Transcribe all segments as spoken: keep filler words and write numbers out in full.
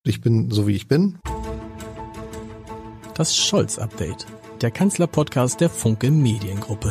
Ich bin so, wie ich bin. Das Scholz-Update, der Kanzler-Podcast der Funke Mediengruppe.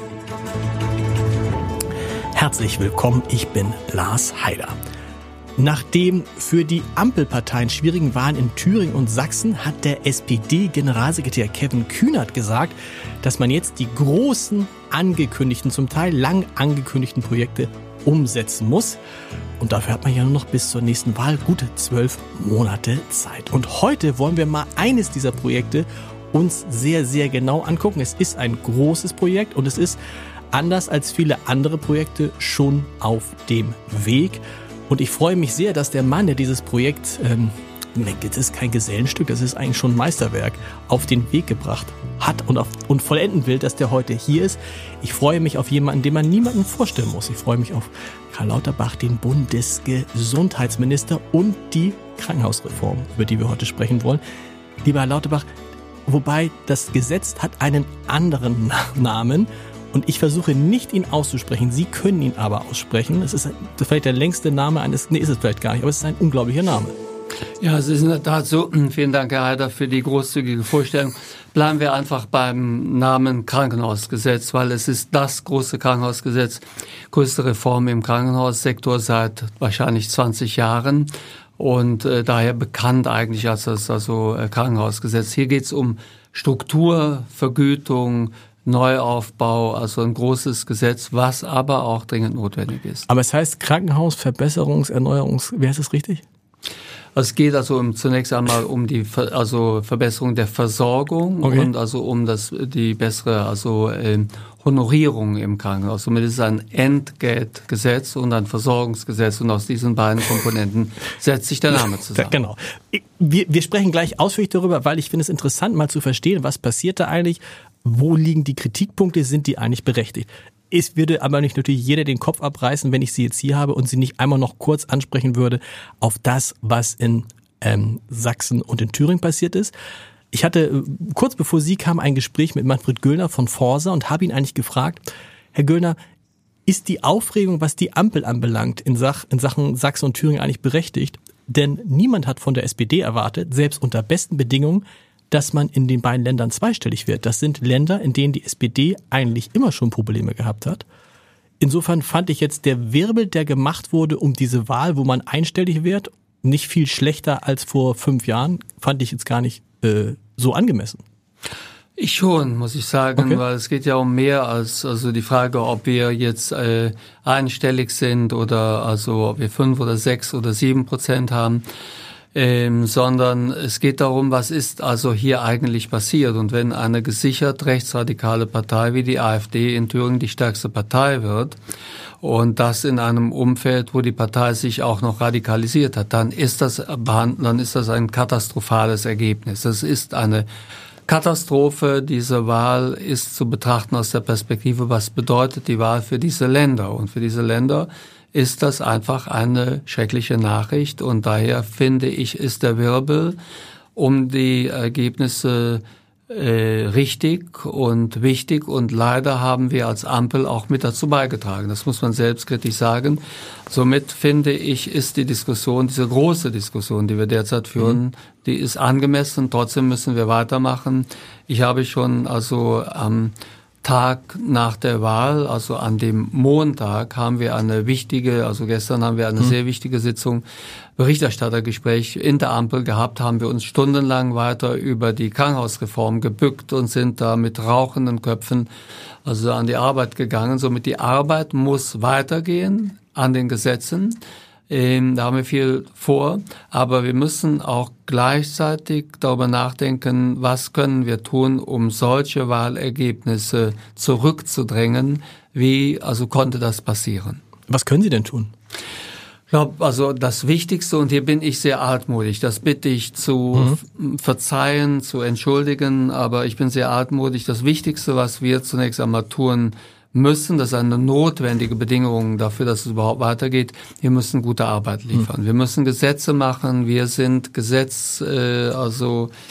Herzlich willkommen, ich bin Lars Heider. Nach den für die Ampelparteien schwierigen Wahlen in Thüringen und Sachsen hat der S P D-Generalsekretär Kevin Kühnert gesagt, dass man jetzt die großen angekündigten, zum Teil lang angekündigten Projekte umsetzen muss. Und dafür hat man ja nur noch bis zur nächsten Wahl gute zwölf Monate Zeit. Und heute wollen wir mal eines dieser Projekte uns sehr, sehr genau angucken. Es ist ein großes Projekt und es ist anders als viele andere Projekte schon auf dem Weg. Und ich freue mich sehr, dass der Mann, der dieses Projekt, ähm, das ist kein Gesellenstück, das ist eigentlich schon ein Meisterwerk, auf den Weg gebracht hat und, auf, und vollenden will, dass der heute hier ist. Ich freue mich auf jemanden, den man niemandem vorstellen muss. Ich freue mich auf Karl Lauterbach, den Bundesgesundheitsminister und die Krankenhausreform, über die wir heute sprechen wollen. Lieber Herr Lauterbach, wobei das Gesetz hat einen anderen Namen. Und ich versuche nicht, ihn auszusprechen. Sie können ihn aber aussprechen. Es ist vielleicht der längste Name eines, nee, ist es vielleicht gar nicht, aber es ist ein unglaublicher Name. Ja, es ist in der Tat so. Vielen Dank, Herr Heider, für die großzügige Vorstellung. Bleiben wir einfach beim Namen Krankenhausgesetz, weil es ist das große Krankenhausgesetz, größte Reform im Krankenhaussektor seit wahrscheinlich zwanzig Jahren und äh, daher bekannt eigentlich als das also äh, Krankenhausgesetz. Hier geht es um Struktur, Vergütung, Neuaufbau, also ein großes Gesetz, was aber auch dringend notwendig ist. Aber es heißt Krankenhaus, Verbesserungs-, Erneuerungs-, wie heißt es richtig? Es geht also um, zunächst einmal um die Ver, also Verbesserung der Versorgung okay. und also um das die bessere also äh, Honorierung im Krankenhaus. Somit ist es ein Entgeltgesetz und ein Versorgungsgesetz und aus diesen beiden Komponenten setzt sich der Name zusammen. Genau. Wir, wir sprechen gleich ausführlich darüber, weil ich finde es interessant, mal zu verstehen, was passiert da eigentlich. Wo liegen die Kritikpunkte? Sind die eigentlich berechtigt? Es würde aber nicht natürlich jeder den Kopf abreißen, wenn ich sie jetzt hier habe und sie nicht einmal noch kurz ansprechen würde auf das, was in ähm, Sachsen und in Thüringen passiert ist. Ich hatte kurz bevor Sie kamen ein Gespräch mit Manfred Göllner von Forsa und habe ihn eigentlich gefragt, Herr Göllner, ist die Aufregung, was die Ampel anbelangt, in, Sach- in Sachen Sachsen und Thüringen eigentlich berechtigt? Denn niemand hat von der S P D erwartet, selbst unter besten Bedingungen, dass man in den beiden Ländern zweistellig wird. Das sind Länder, in denen die S P D eigentlich immer schon Probleme gehabt hat. Insofern fand ich jetzt der Wirbel, der gemacht wurde um diese Wahl, wo man einstellig wird, nicht viel schlechter als vor fünf Jahren, fand ich jetzt gar nicht äh, so angemessen. Ich schon, muss ich sagen, okay. weil es geht ja um mehr als also die Frage, ob wir jetzt äh, einstellig sind oder also ob wir fünf oder sechs oder sieben Prozent haben. Ähm, sondern es geht darum, was ist also hier eigentlich passiert. Und wenn eine gesichert rechtsradikale Partei wie die AfD in Thüringen die stärkste Partei wird und das in einem Umfeld, wo die Partei sich auch noch radikalisiert hat, dann ist das, dann ist das ein katastrophales Ergebnis. Das ist eine Katastrophe. Diese Wahl ist zu betrachten aus der Perspektive, was bedeutet die Wahl für diese Länder. Und für diese Länder ist das einfach eine schreckliche Nachricht und daher finde ich, ist der Wirbel um die Ergebnisse äh, richtig und wichtig und leider haben wir als Ampel auch mit dazu beigetragen. Das muss man selbstkritisch sagen. Somit finde ich, ist die Diskussion, diese große Diskussion, die wir derzeit führen, mhm. die ist angemessen. Trotzdem müssen wir weitermachen. Ich habe schon also am ähm, Tag nach der Wahl, also an dem Montag, haben wir eine wichtige, also gestern haben wir eine mhm. sehr wichtige Sitzung, Berichterstattergespräch in der Ampel gehabt, haben wir uns stundenlang weiter über die Krankenhausreform gebückt und sind da mit rauchenden Köpfen also an die Arbeit gegangen. Somit die Arbeit muss weitergehen an den Gesetzen. Ähm, da haben wir viel vor, aber wir müssen auch gleichzeitig darüber nachdenken, was können wir tun, um solche Wahlergebnisse zurückzudrängen. Wie also konnte das passieren? Was können Sie denn tun? Ich glaube, also das Wichtigste, und hier bin ich sehr altmodisch, das bitte ich zu mhm. verzeihen, zu entschuldigen, aber ich bin sehr altmodisch. Das Wichtigste, was wir zunächst einmal tun müssen, das ist eine notwendige Bedingung dafür, dass es überhaupt weitergeht, wir müssen gute Arbeit liefern. Mhm. Wir müssen Gesetze machen, wir sind Gesetz, äh, also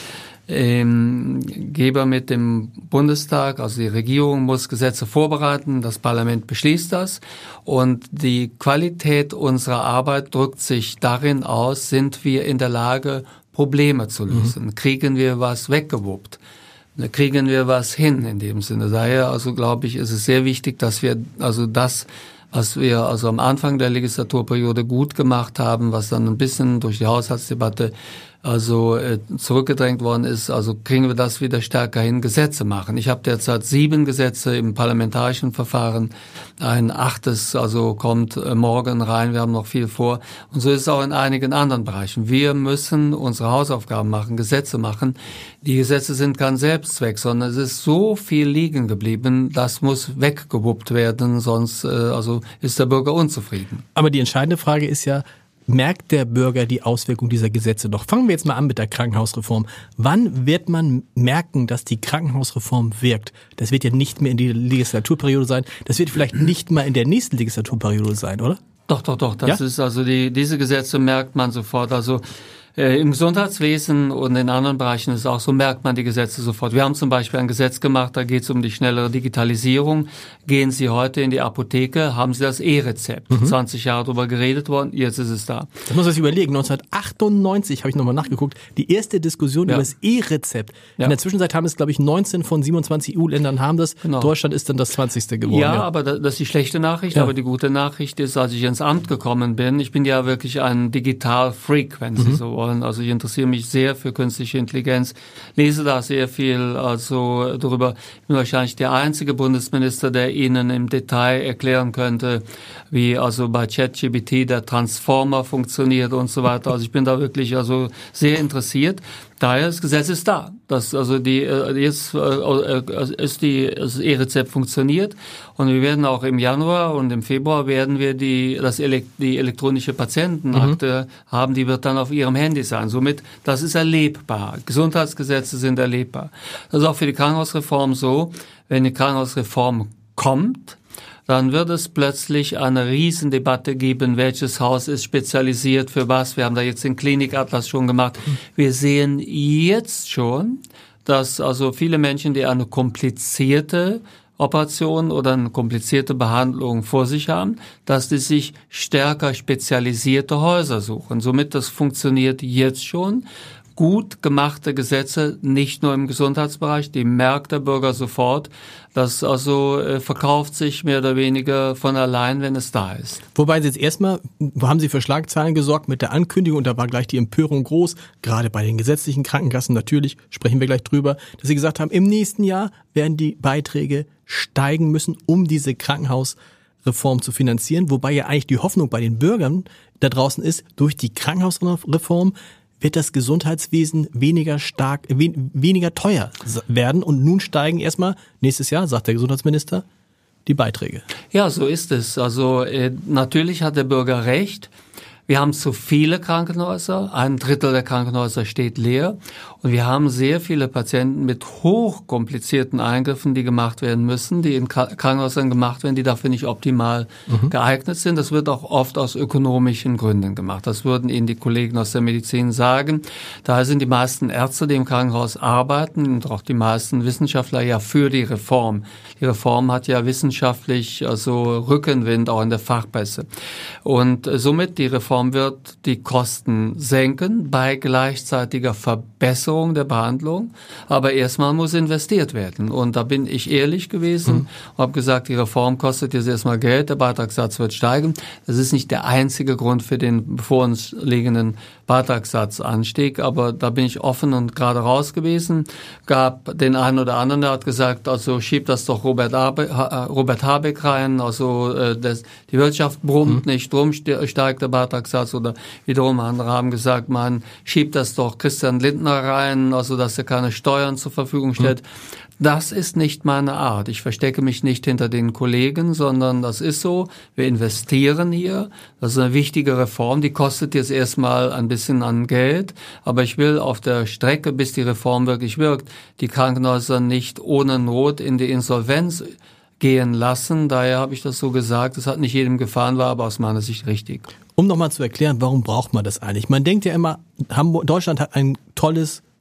ähm, Geber mit dem Bundestag, also die Regierung muss Gesetze vorbereiten, das Parlament beschließt das und die Qualität unserer Arbeit drückt sich darin aus, sind wir in der Lage, Probleme zu lösen, mhm. kriegen wir was weggewuppt. Da kriegen wir was hin in dem Sinne. Daher, also glaube ich, ist es sehr wichtig, dass wir also das, was wir also am Anfang der Legislaturperiode gut gemacht haben, was dann ein bisschen durch die Haushaltsdebatte also äh, zurückgedrängt worden ist, also kriegen wir das wieder stärker hin, Gesetze machen. Ich habe derzeit sieben Gesetze im parlamentarischen Verfahren, ein achtes also kommt äh, morgen rein, wir haben noch viel vor. Und so ist es auch in einigen anderen Bereichen. Wir müssen unsere Hausaufgaben machen, Gesetze machen. Die Gesetze sind kein Selbstzweck, sondern es ist so viel liegen geblieben, das muss weggewuppt werden, sonst äh, also ist der Bürger unzufrieden. Aber die entscheidende Frage ist ja, merkt der Bürger die Auswirkung dieser Gesetze noch? Fangen wir jetzt mal an mit der Krankenhausreform. Wann wird man merken, dass die Krankenhausreform wirkt? Das wird ja nicht mehr in die Legislaturperiode sein. Das wird vielleicht nicht mal in der nächsten Legislaturperiode sein, oder? Doch, doch, doch. Das ja? ist also die, diese Gesetze merkt man sofort. Also Äh, im Gesundheitswesen und in anderen Bereichen ist es auch so, merkt man die Gesetze sofort. Wir haben zum Beispiel ein Gesetz gemacht, da geht es um die schnellere Digitalisierung. Gehen Sie heute in die Apotheke, haben Sie das E-Rezept. Mhm. zwanzig Jahre darüber geredet worden, jetzt ist es da. Das muss man sich überlegen. neunzehnhundertachtundneunzig habe ich nochmal nachgeguckt, die erste Diskussion ja. über das E-Rezept. Ja. In der Zwischenzeit haben es, glaube ich, neunzehn von siebenundzwanzig E U-Ländern haben das. Genau. Deutschland ist dann das zwanzigste geworden. Ja, ja. aber das ist die schlechte Nachricht. Ja. Aber die gute Nachricht ist, als ich ins Amt gekommen bin, ich bin ja wirklich ein Digital-Freak, wenn Sie mhm. so wollen. Also ich interessiere mich sehr für künstliche Intelligenz, lese da sehr viel also darüber. Ich bin wahrscheinlich der einzige Bundesminister, der Ihnen im Detail erklären könnte, wie also bei ChatGPT der Transformer funktioniert und so weiter. Also ich bin da wirklich also sehr interessiert. Daher das Gesetz ist da, dass also die jetzt äh, ist die das E-Rezept funktioniert und wir werden auch im Januar und im Februar werden wir die das Elekt- die elektronische Patientenakte mhm. haben, die wird dann auf Ihrem Handy sein. Somit das ist erlebbar. Gesundheitsgesetze sind erlebbar. Das ist auch für die Krankenhausreform so, wenn die Krankenhausreform kommt, dann wird es plötzlich eine Riesendebatte geben, welches Haus ist spezialisiert für was. Wir haben da jetzt den Klinikatlas schon gemacht. Wir sehen jetzt schon, dass also viele Menschen, die eine komplizierte Operation oder eine komplizierte Behandlung vor sich haben, dass die sich stärker spezialisierte Häuser suchen. Somit das funktioniert jetzt schon. Gut gemachte Gesetze, nicht nur im Gesundheitsbereich, die merkt der Bürger sofort. Das also äh, verkauft sich mehr oder weniger von allein, wenn es da ist. Wobei Sie jetzt erstmal, haben Sie für Schlagzeilen gesorgt mit der Ankündigung, und da war gleich die Empörung groß, gerade bei den gesetzlichen Krankenkassen natürlich, sprechen wir gleich drüber, dass Sie gesagt haben, im nächsten Jahr werden die Beiträge steigen müssen, um diese Krankenhausreform zu finanzieren. Wobei ja eigentlich die Hoffnung bei den Bürgern da draußen ist, durch die Krankenhausreform wird das Gesundheitswesen weniger stark, wen, weniger teuer werden. Und nun steigen erstmal nächstes Jahr, sagt der Gesundheitsminister, die Beiträge. Ja, so ist es. Also äh, natürlich hat der Bürger recht. Wir haben zu viele Krankenhäuser. Ein Drittel der Krankenhäuser steht leer. Und wir haben sehr viele Patienten mit hochkomplizierten Eingriffen, die gemacht werden müssen, die in Krankenhäusern gemacht werden, die dafür nicht optimal mhm. geeignet sind. Das wird auch oft aus ökonomischen Gründen gemacht. Das würden Ihnen die Kollegen aus der Medizin sagen. Daher sind die meisten Ärzte, die im Krankenhaus arbeiten, und auch die meisten Wissenschaftler ja für die Reform. Die Reform hat ja wissenschaftlich also Rückenwind auch in der Fachpresse. Und somit die Reform wird die Kosten senken bei gleichzeitiger Verbesserung der Behandlung, aber erstmal muss investiert werden. Und da bin ich ehrlich gewesen mhm. und habe gesagt, die Reform kostet jetzt erstmal Geld, der Beitragssatz wird steigen. Das ist nicht der einzige Grund für den vor uns liegenden Beitragssatzanstieg, aber da bin ich offen und gerade raus gewesen. Gab den einen oder anderen, der hat gesagt, also schiebt das doch Robert, Abe, Robert Habeck rein, also äh, das, die Wirtschaft brummt mhm. nicht, drum steigt der Beitragssatz, oder wiederum andere haben gesagt, man schiebt das doch Christian Lindner rein, also dass er keine Steuern zur Verfügung stellt. Mhm. Das ist nicht meine Art. Ich verstecke mich nicht hinter den Kollegen, sondern das ist so. Wir investieren hier. Das ist eine wichtige Reform. Die kostet jetzt erstmal ein bisschen an Geld. Aber ich will auf der Strecke, bis die Reform wirklich wirkt, die Krankenhäuser nicht ohne Not in die Insolvenz gehen lassen. Daher habe ich das so gesagt. Das hat nicht jedem gefallen, war aber aus meiner Sicht richtig. Um nochmal zu erklären, warum braucht man das eigentlich? Man denkt ja immer, Hamburg, Deutschland hat ein tolles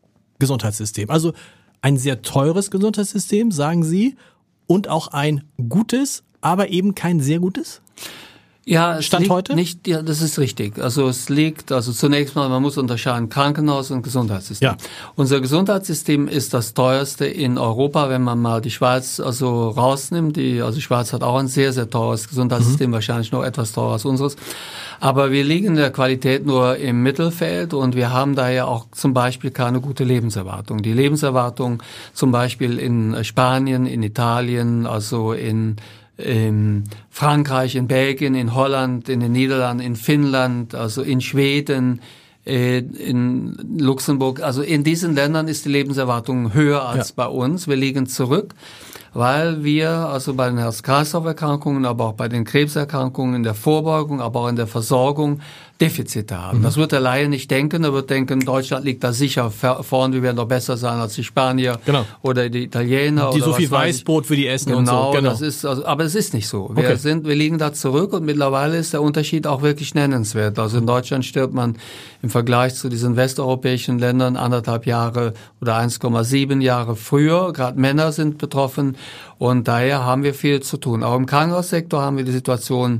Gesundheitssystem. Also ein sehr teures Gesundheitssystem, sagen Sie, und auch ein gutes, aber eben kein sehr gutes? Ja, es Stand liegt heute? nicht, ja, das ist richtig. Also es liegt, also zunächst mal, man muss unterscheiden Krankenhaus und Gesundheitssystem. Ja. Unser Gesundheitssystem ist das teuerste in Europa, wenn man mal die Schweiz also rausnimmt. Die, also die Schweiz hat auch ein sehr, sehr teures Gesundheitssystem, mhm. wahrscheinlich noch etwas teurer als unseres. Aber wir liegen in der Qualität nur im Mittelfeld und wir haben daher auch zum Beispiel keine gute Lebenserwartung. Die Lebenserwartung zum Beispiel in Spanien, in Italien, also in in Frankreich, in Belgien, in Holland, in den Niederlanden, in Finnland, also in Schweden, äh, in Luxemburg. Also in diesen Ländern ist die Lebenserwartung höher als ja. bei uns. Wir liegen zurück, weil wir also bei den Herz-Kreislauf-Erkrankungen, aber auch bei den Krebserkrankungen in der Vorbeugung, aber auch in der Versorgung Defizite haben. Mhm. Das wird der Laie nicht denken. Er wird denken, Deutschland liegt da sicher vorn, wir werden doch besser sein als die Spanier genau. oder die Italiener. Die oder so viel Weißbrot für die essen genau, und so. Genau, das ist also, aber es ist nicht so. Wir okay. sind, wir liegen da zurück und mittlerweile ist der Unterschied auch wirklich nennenswert. Also in Deutschland stirbt man im Vergleich zu diesen westeuropäischen Ländern anderthalb Jahre oder eins Komma sieben Jahre früher. Gerade Männer sind betroffen und daher haben wir viel zu tun. Auch im Krankenhaussektor haben wir die Situation,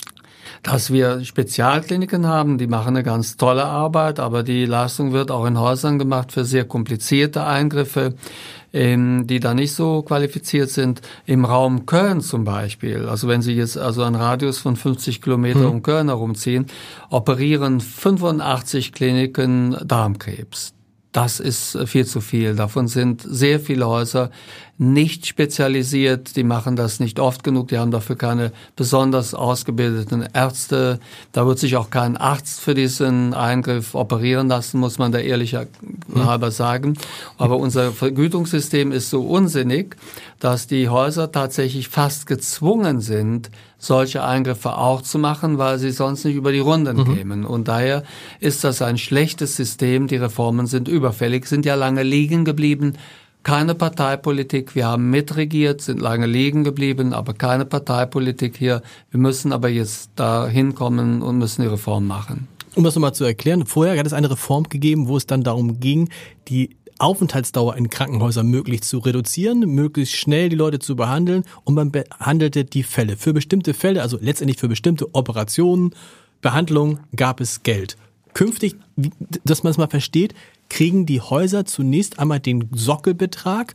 dass wir Spezialkliniken haben, die machen eine ganz tolle Arbeit, aber die Leistung wird auch in Häusern gemacht für sehr komplizierte Eingriffe, ähm, die da nicht so qualifiziert sind. Im Raum Köln zum Beispiel, also wenn Sie jetzt also einen Radius von fünfzig Kilometer hm. um Köln herumziehen, operieren fünfundachtzig Kliniken Darmkrebs. Das ist viel zu viel. Davon sind sehr viele Häuser nicht spezialisiert. Die machen das nicht oft genug. Die haben dafür keine besonders ausgebildeten Ärzte. Da wird sich auch kein Arzt für diesen Eingriff operieren lassen, muss man da ehrlicherweise sagen. Aber unser Vergütungssystem ist so unsinnig, dass die Häuser tatsächlich fast gezwungen sind, solche Eingriffe auch zu machen, weil sie sonst nicht über die Runden mhm. kämen. Und daher ist das ein schlechtes System. Die Reformen sind überfällig, sind ja lange liegen geblieben. Keine Parteipolitik. Wir haben mitregiert, sind lange liegen geblieben, aber keine Parteipolitik hier. Wir müssen aber jetzt da hinkommen und müssen die Reform machen. Um das nochmal zu erklären, vorher hat es eine Reform gegeben, wo es dann darum ging, die Aufenthaltsdauer in Krankenhäusern möglichst zu reduzieren, möglichst schnell die Leute zu behandeln und man behandelte die Fälle. Für bestimmte Fälle, also letztendlich für bestimmte Operationen, Behandlungen gab es Geld. Künftig, dass man es mal versteht, kriegen die Häuser zunächst einmal den Sockelbetrag,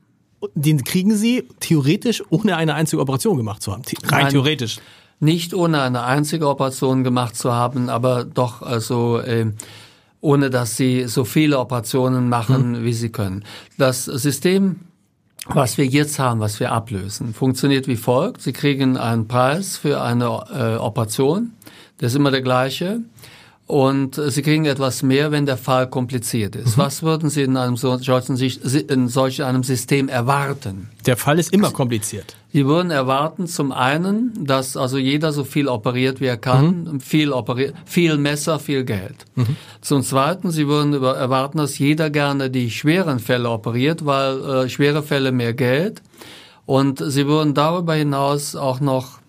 den kriegen sie theoretisch ohne eine einzige Operation gemacht zu haben. Rein Nein. theoretisch. Nicht ohne eine einzige Operation gemacht zu haben, aber doch also äh, ohne dass sie so viele Operationen machen, hm. wie sie können. Das System, was wir jetzt haben, was wir ablösen, funktioniert wie folgt. Sie kriegen einen Preis für eine äh, Operation, der ist immer der gleiche. Und Sie kriegen etwas mehr, wenn der Fall kompliziert ist. Mhm. Was würden Sie in einem solchen, in solch einem System erwarten? Der Fall ist immer kompliziert. Sie würden erwarten zum einen, dass also jeder so viel operiert, wie er kann, mhm. viel operiert, viel Messer, viel Geld. Mhm. Zum zweiten, Sie würden erwarten, dass jeder gerne die schweren Fälle operiert, weil äh, schwere Fälle mehr Geld. Und Sie würden darüber hinaus auch noch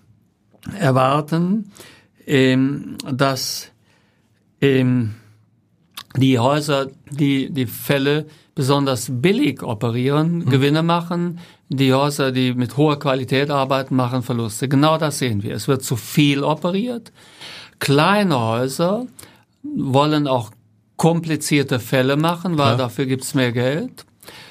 erwarten, ähm, dass Ähm, die Häuser, die die Fälle besonders billig operieren, mhm. Gewinne machen. Die Häuser, die mit hoher Qualität arbeiten, machen Verluste. Genau das sehen wir. Es wird zu viel operiert. Kleine Häuser wollen auch komplizierte Fälle machen, weil ja. dafür gibt's mehr Geld.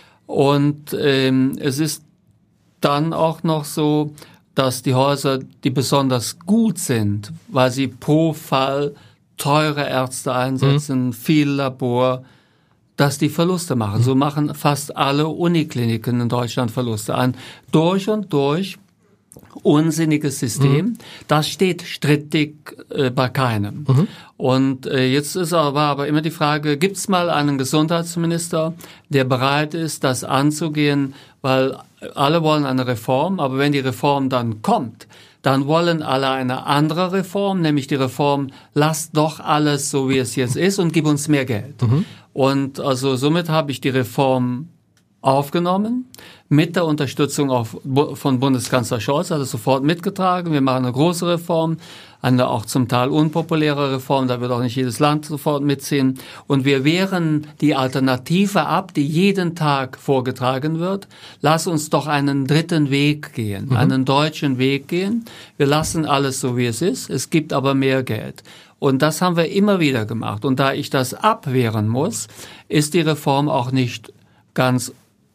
Und ähm, es ist dann auch noch so, dass die Häuser, die besonders gut sind, weil sie pro Fall teure Ärzte einsetzen, mhm. viel Labor, dass die Verluste machen. Mhm. So machen fast alle Unikliniken in Deutschland Verluste. Ein durch und durch unsinniges System. Mhm. Das steht strittig äh, bei keinem. Mhm. Und äh, jetzt ist aber, aber immer die Frage, gibt es mal einen Gesundheitsminister, der bereit ist, das anzugehen, weil alle wollen eine Reform, aber wenn die Reform dann kommt, dann wollen alle eine andere Reform, nämlich die Reform, lass doch alles so, wie es jetzt ist und gib uns mehr Geld. Mhm. Und also somit habe ich die Reform aufgenommen, mit der Unterstützung auch von Bundeskanzler Scholz, hat es sofort mitgetragen. Wir machen eine große Reform, eine auch zum Teil unpopuläre Reform, da wird auch nicht jedes Land sofort mitziehen. Und wir wehren die Alternative ab, die jeden Tag vorgetragen wird. Lass uns doch einen dritten Weg gehen, mhm. einen deutschen Weg gehen. Wir lassen alles so, wie es ist. Es gibt aber mehr Geld. Und das haben wir immer wieder gemacht. Und da ich das abwehren muss, ist die Reform auch nicht ganz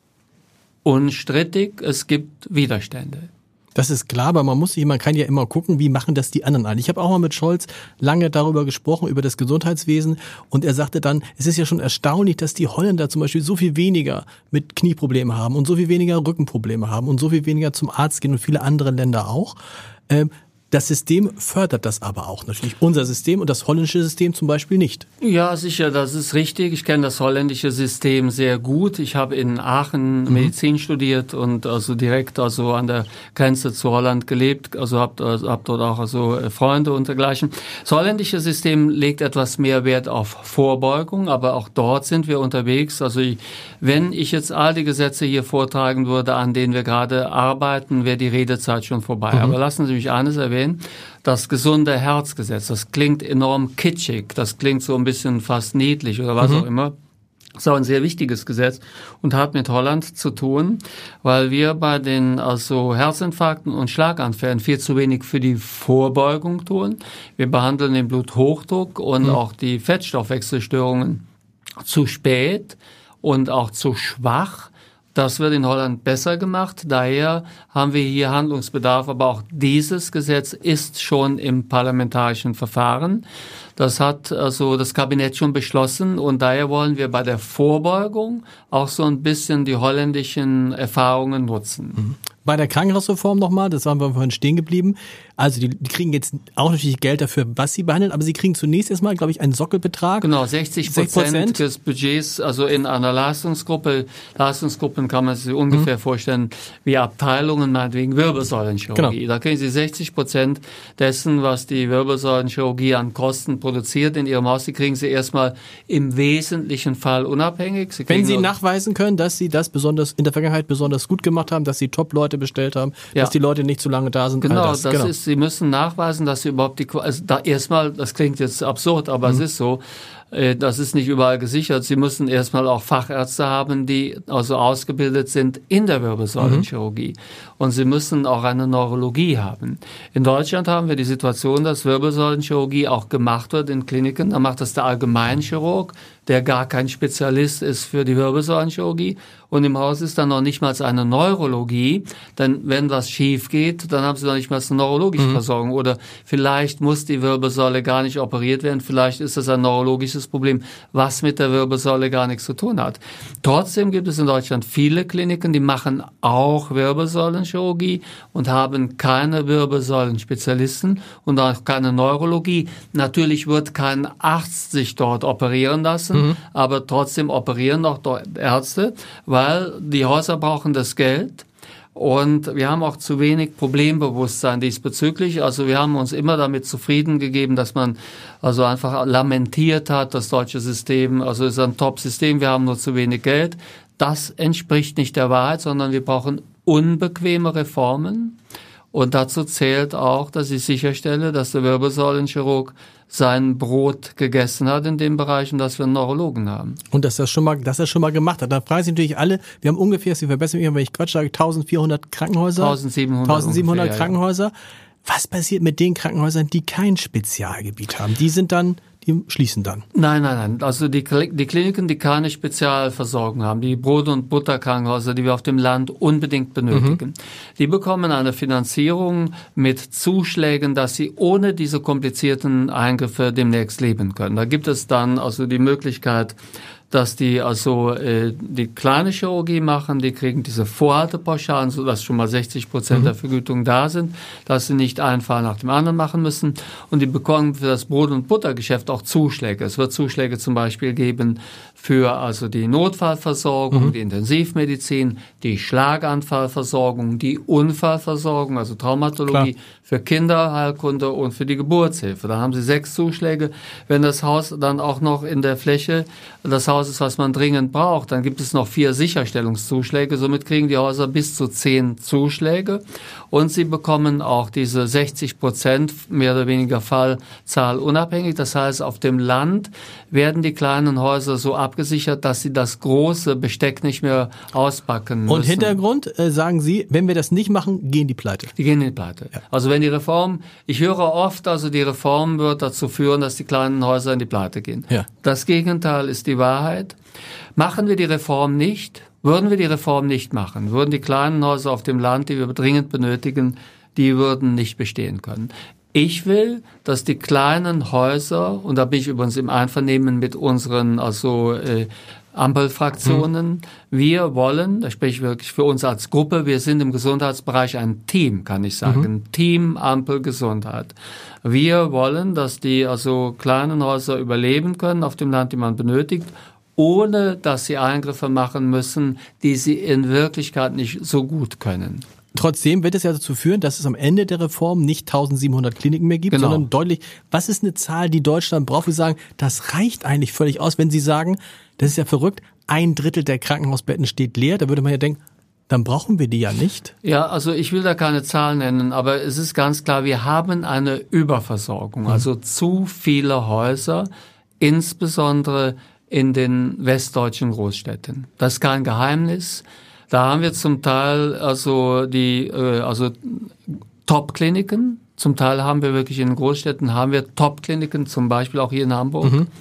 unstrittig. Es gibt Widerstände. Das ist klar, aber man muss sich, man kann ja immer gucken, wie machen das die anderen alle. Ich habe auch mal mit Scholz lange darüber gesprochen, über das Gesundheitswesen, und er sagte dann, es ist ja schon erstaunlich, dass die Holländer zum Beispiel so viel weniger mit Knieproblemen haben und so viel weniger Rückenprobleme haben und so viel weniger zum Arzt gehen und viele andere Länder auch. Ähm, Das System fördert das aber auch natürlich. Unser System und das holländische System zum Beispiel nicht. Ja, sicher, das ist richtig. Ich kenne das holländische System sehr gut. Ich habe in Aachen mhm. Medizin studiert und also direkt also an der Grenze zu Holland gelebt. Also habe also hab dort auch also Freunde und dergleichen. Das holländische System legt etwas mehr Wert auf Vorbeugung, aber auch dort sind wir unterwegs. Also ich, wenn ich jetzt all die Gesetze hier vortragen würde, an denen wir gerade arbeiten, wäre die Redezeit schon vorbei. Mhm. Aber lassen Sie mich eines erwähnen. Das gesunde Herzgesetz, das klingt enorm kitschig, das klingt so ein bisschen fast niedlich oder was mhm. auch immer. Das ist auch ein sehr wichtiges Gesetz und hat mit Holland zu tun, weil wir bei den also Herzinfarkten und Schlaganfällen viel zu wenig für die Vorbeugung tun. Wir behandeln den Bluthochdruck und mhm. auch die Fettstoffwechselstörungen zu spät und auch zu schwach. Das wird in Holland besser gemacht. Daher haben wir hier Handlungsbedarf. Aber auch dieses Gesetz ist schon im parlamentarischen Verfahren. Das hat also das Kabinett schon beschlossen. Und daher wollen wir bei der Vorbeugung auch so ein bisschen die holländischen Erfahrungen nutzen. Mhm. Bei der Krankenhausreform nochmal, das waren wir vorhin stehen geblieben. Also die, die kriegen jetzt auch natürlich Geld dafür, was sie behandeln, aber sie kriegen zunächst erstmal, glaube ich, einen Sockelbetrag. Genau, sechzig Prozent des Budgets, also in einer Leistungsgruppe. Leistungsgruppen kann man sich ungefähr mhm. vorstellen wie Abteilungen, meinetwegen Wirbelsäulenchirurgie. Genau. Da kriegen sie sechzig Prozent dessen, was die Wirbelsäulenchirurgie an Kosten produziert in ihrem Haus. Die kriegen sie erstmal im wesentlichen Fall unabhängig. Sie Wenn sie nachweisen können, dass sie das besonders in der Vergangenheit besonders gut gemacht haben, dass sie Top-Leute bestellt haben, ja. dass die Leute nicht zu lange da sind. Genau, das, das genau. ist, sie müssen nachweisen, dass sie überhaupt die, also da erstmal, das klingt jetzt absurd, aber mhm. es ist so, das ist nicht überall gesichert. Sie müssen erstmal auch Fachärzte haben, die also ausgebildet sind in der Wirbelsäulenchirurgie. Mhm. Und sie müssen auch eine Neurologie haben. In Deutschland haben wir die Situation, dass Wirbelsäulenchirurgie auch gemacht wird in Kliniken. Da macht das der Allgemeinchirurg, der gar kein Spezialist ist für die Wirbelsäulenchirurgie. Und im Haus ist dann noch nicht mal eine Neurologie. Denn wenn was schief geht, dann haben sie noch nicht mal eine neurologische mhm. Versorgung. Oder vielleicht muss die Wirbelsäule gar nicht operiert werden. Vielleicht ist das ein neurologisches Problem, was mit der Wirbelsäule gar nichts zu tun hat. Trotzdem gibt es in Deutschland viele Kliniken, die machen auch Wirbelsäulenchirurgie und haben keine Wirbelsäulenspezialisten und auch keine Neurologie. Natürlich wird kein Arzt sich dort operieren lassen, mhm. aber trotzdem operieren auch dort Ärzte, weil die Häuser brauchen das Geld. Und wir haben auch zu wenig Problembewusstsein diesbezüglich. Also wir haben uns immer damit zufrieden gegeben, dass man also einfach lamentiert hat, das deutsche System, also ist ein Top-System, wir haben nur zu wenig Geld. Das entspricht nicht der Wahrheit, sondern wir brauchen unbequeme Reformen. Und dazu zählt auch, dass ich sicherstelle, dass der Wirbelsäulenchirurg sein Brot gegessen hat in dem Bereich und dass wir einen Neurologen haben. Und dass das schon mal, dass er schon mal gemacht hat. Da fragen sich natürlich alle, wir haben ungefähr, Sie verbessern mich, wenn ich Quatsch sage, eintausendvierhundert Krankenhäuser. eintausendsiebenhundert, eintausendsiebenhundert ungefähr, Krankenhäuser. Ja. Was passiert mit den Krankenhäusern, die kein Spezialgebiet haben? Die sind dann, die schließen dann. Nein, nein, nein. Also die, die Kliniken, die keine Spezialversorgung haben, die Brot- und Butterkrankenhäuser, die wir auf dem Land unbedingt benötigen, mhm. die bekommen eine Finanzierung mit Zuschlägen, dass sie ohne diese komplizierten Eingriffe demnächst leben können. Da gibt es dann also die Möglichkeit, dass die also äh, die kleine Chirurgie machen, die kriegen diese Vorhaltepauschalen, sodass schon mal sechzig Prozent mhm. der Vergütung da sind, dass sie nicht einen Fall nach dem anderen machen müssen. Und die bekommen für das Brot- und Buttergeschäft auch Zuschläge. Es wird Zuschläge zum Beispiel geben für also die Notfallversorgung, mhm. die Intensivmedizin, die Schlaganfallversorgung, die Unfallversorgung, also Traumatologie, Klar. für Kinderheilkunde und für die Geburtshilfe. Da haben sie sechs Zuschläge. Wenn das Haus dann auch noch in der Fläche, das Haus Haus ist, was man dringend braucht, dann gibt es noch vier Sicherstellungszuschläge. Somit kriegen die Häuser bis zu zehn Zuschläge und sie bekommen auch diese sechzig Prozent mehr oder weniger Fallzahl unabhängig. Das heißt, auf dem Land werden die kleinen Häuser so abgesichert, dass sie das große Besteck nicht mehr auspacken müssen. Und Hintergrund, äh, sagen Sie, wenn wir das nicht machen, gehen die pleite. Die gehen in die Pleite. Ja. Also wenn die Reform, ich höre oft, also die Reform wird dazu führen, dass die kleinen Häuser in die Pleite gehen. Ja. Das Gegenteil ist die Wahrheit. Machen wir die Reform nicht, würden wir die Reform nicht machen, würden die kleinen Häuser auf dem Land, die wir dringend benötigen, die würden nicht bestehen können. Ich will, dass die kleinen Häuser, und da bin ich übrigens im Einvernehmen mit unseren also äh, Ampelfraktionen, hm. wir wollen, da spreche ich wirklich für uns als Gruppe, wir sind im Gesundheitsbereich ein Team, kann ich sagen, mhm. Team Ampel Gesundheit. Wir wollen, dass die also kleinen Häuser überleben können auf dem Land, die man benötigt, ohne dass sie Eingriffe machen müssen, die sie in Wirklichkeit nicht so gut können. Trotzdem wird es ja dazu führen, dass es am Ende der Reform nicht eintausendsiebenhundert Kliniken mehr gibt, genau. sondern deutlich, was ist eine Zahl, die Deutschland braucht? Wir sagen, das reicht eigentlich völlig aus, wenn Sie sagen, das ist ja verrückt, ein Drittel der Krankenhausbetten steht leer, da würde man ja denken, dann brauchen wir die ja nicht. Ja, also ich will da keine Zahlen nennen, aber es ist ganz klar, wir haben eine Überversorgung, also zu viele Häuser, insbesondere in den westdeutschen Großstädten. Das ist kein Geheimnis. Da haben wir zum Teil also die äh, also Top-Kliniken. Zum Teil haben wir wirklich in den Großstädten haben wir Top-Kliniken, zum Beispiel auch hier in Hamburg. Mhm.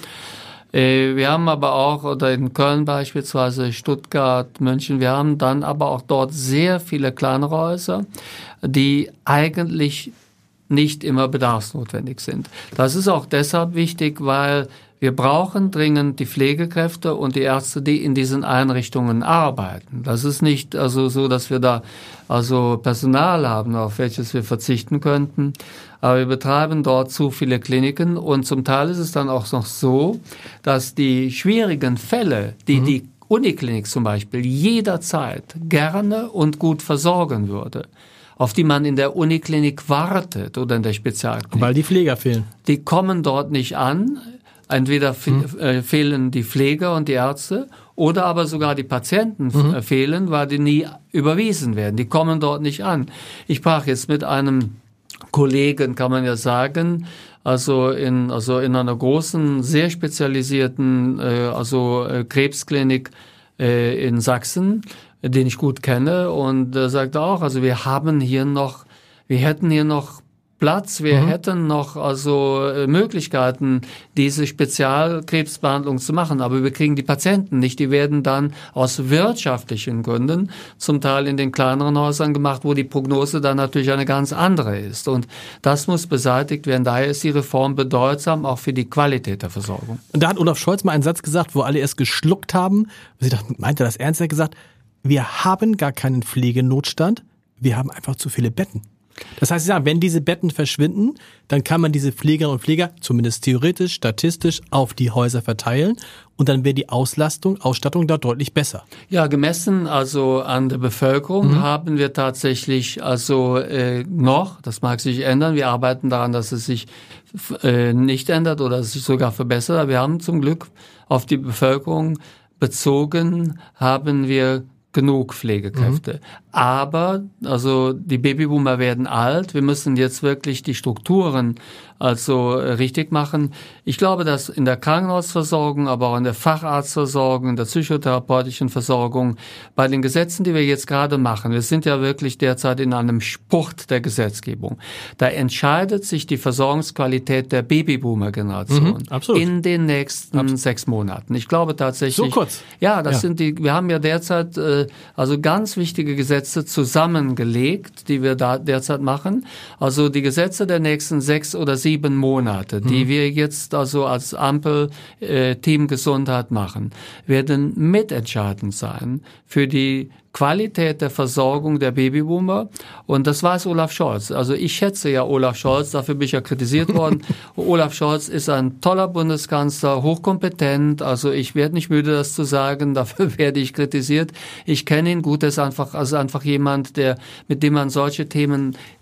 Äh, wir haben aber auch, oder in Köln beispielsweise, Stuttgart, München, wir haben dann aber auch dort sehr viele kleinere Häuser, die eigentlich nicht immer bedarfsnotwendig sind. Das ist auch deshalb wichtig, weil wir brauchen dringend die Pflegekräfte und die Ärzte, die in diesen Einrichtungen arbeiten. Das ist nicht also so, dass wir da also Personal haben, auf welches wir verzichten könnten. Aber wir betreiben dort zu viele Kliniken und zum Teil ist es dann auch noch so, dass die schwierigen Fälle, die mhm. die Uniklinik zum Beispiel jederzeit gerne und gut versorgen würde, auf die man in der Uniklinik wartet oder in der Spezialklinik. Weil die Pfleger fehlen. Die kommen dort nicht an. Entweder fe- mhm. äh, fehlen die Pfleger und die Ärzte oder aber sogar die Patienten mhm. äh, fehlen, weil die nie überwiesen werden. Die kommen dort nicht an. Ich sprach jetzt mit einem Kollegen, kann man ja sagen, also in also in einer großen, sehr spezialisierten äh, also äh, Krebsklinik äh, in Sachsen, den ich gut kenne, und äh, sagte auch, also wir haben hier noch, wir hätten hier noch Platz, wir mhm. hätten noch also äh, Möglichkeiten, diese Spezialkrebsbehandlung zu machen, aber wir kriegen die Patienten nicht. Die werden dann aus wirtschaftlichen Gründen zum Teil in den kleineren Häusern gemacht, wo die Prognose dann natürlich eine ganz andere ist. Und das muss beseitigt werden. Daher ist die Reform bedeutsam, auch für die Qualität der Versorgung. Und da hat Olaf Scholz mal einen Satz gesagt, wo alle erst geschluckt haben. Sie dachten, meint er das ernst? Er hat gesagt, wir haben gar keinen Pflegenotstand, wir haben einfach zu viele Betten. Das heißt, ja, wenn diese Betten verschwinden, dann kann man diese Pflegerinnen und Pfleger, zumindest theoretisch, statistisch, auf die Häuser verteilen und dann wäre die Auslastung, Ausstattung da deutlich besser. Ja, gemessen also an der Bevölkerung mhm. haben wir tatsächlich also äh, noch, das mag sich ändern, wir arbeiten daran, dass es sich äh, nicht ändert oder es sich sogar verbessert, aber wir haben zum Glück auf die Bevölkerung bezogen, haben wir genug Pflegekräfte. Mhm. Aber also die Babyboomer werden alt. Wir müssen jetzt wirklich die Strukturen also richtig machen. Ich glaube, dass in der Krankenhausversorgung, aber auch in der Facharztversorgung, in der psychotherapeutischen Versorgung, bei den Gesetzen, die wir jetzt gerade machen, wir sind ja wirklich derzeit in einem Spurt der Gesetzgebung. Da entscheidet sich die Versorgungsqualität der Babyboomer-Generation mhm, in den nächsten absolut. sechs Monaten. Ich glaube tatsächlich. So kurz? Ja, das ja. sind die. Wir haben ja derzeit äh, also ganz wichtige Gesetze zusammengelegt, die wir da derzeit machen. Also die Gesetze der nächsten sechs oder sieben Monate, die mhm. wir jetzt also als Ampel äh, Team Gesundheit machen, werden mitentscheidend sein für die Qualität der Versorgung der Babyboomer. Und das weiß Olaf Scholz. Also ich schätze ja Olaf Scholz, dafür bin ich ja kritisiert worden. Olaf Scholz ist ein toller Bundeskanzler, hochkompetent. Also ich werde nicht müde, das zu sagen. Dafür werde ich kritisiert. Ich kenne ihn gut. Er ist einfach, also einfach jemand, der, mit dem man solche Themen